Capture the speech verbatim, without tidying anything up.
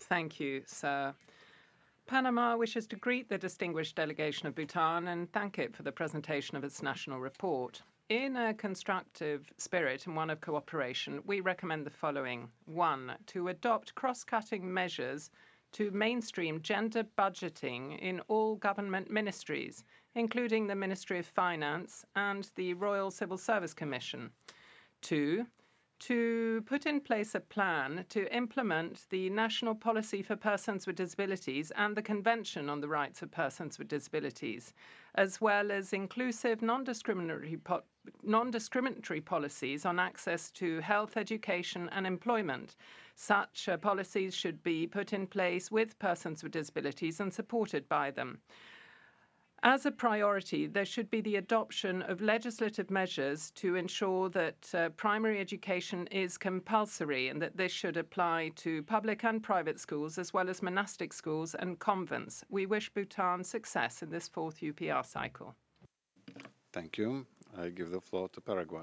Thank you, sir. Panama wishes to greet the distinguished delegation of Bhutan and thank it for the presentation of its national report. In a constructive spirit and one of cooperation, we recommend the following. One, to adopt cross-cutting measures to mainstream gender budgeting in all government ministries, including the Ministry of Finance and the Royal Civil Service Commission. Two, to put in place a plan to implement the National Policy for Persons with Disabilities and the Convention on the Rights of Persons with Disabilities, as well as inclusive, non-discriminatory, po non-discriminatory policies on access to health, education and employment. Such uh, policies should be put in place with persons with disabilities and supported by them. As a priority, there should be the adoption of legislative measures to ensure that uh, primary education is compulsory and that this should apply to public and private schools as well as monastic schools and convents. We wish Bhutan success in this fourth U P R cycle. Thank you. I give the floor to Paraguay.